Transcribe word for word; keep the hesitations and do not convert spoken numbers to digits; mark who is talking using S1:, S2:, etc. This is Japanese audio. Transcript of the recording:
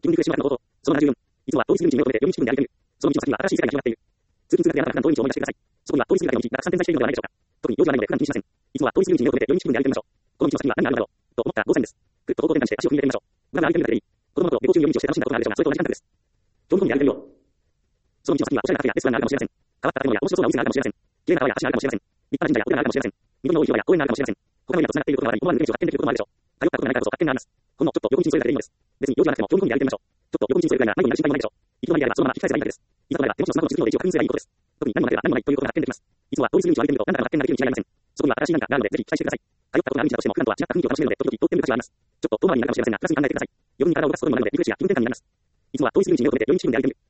S1: 基本的歴史のこと、そのななじゅうよん。いつもは統一する道を求めて読み地区に歩いている。その道の先には新しい世界が広がっている。通勤通学であなたが普段通り道を思い出してください。そこには統一するだけの道がたくさん点在しているのではないでしょうか。特に用事がないので普段気にしません。いつもは統一する道を求めて読み地区に歩いてみましょう。この道の先には何があるのだろうと思ったら動線です。ぐっと方向転換して足を踏み入れてみましょう。無駄な歩いてみるだけでいい。子供の頃、下校中に夜道をして楽しんだことがあるでしょうが、それと同じ感覚です。興味本位で歩いてみよう。その道の先にはおしゃれなカフェやレストランがあるかもしれません。変わった建物や面白そうなお店があるかもしれません。綺麗な川や橋があるかもしれません。立派な神社やお寺があるかもしれません。緑の多い広場や公園があるかもしれません。他の家と繋がっていることがあり、思わぬ出口を発見できることもあるでしょう。頼ったことがないからこそ発見があります。ほんのちょっと横道にそれがでいいのです。別に用事がなくても興味本位で歩いてみましょう。ちょっと横道にそれぐらいなら迷子になる心配もないでしょう。行き止まりであればそのまま引き返せばいいだけです。いざとなれば手持ちのスマホの地図の位置を確認すればいいことです。特に何もなければ何もないということが発見できます。いつもは統一する道を歩いてみると何だかの発見ができるに違いありません。そこには新しい何かがあるのでぜひ期待してください。頼ったことがある道だとしても普段とは違った雰囲気を楽しめるので時々通ってみる価値はあります。ちょっと遠回りになるかもしれませんがプラスに考えてください。余分に体を動かすことにもなるのでリフレッシュや気分転換になります。いつもは統一する道に目を留めて夜道気分で歩いてみる。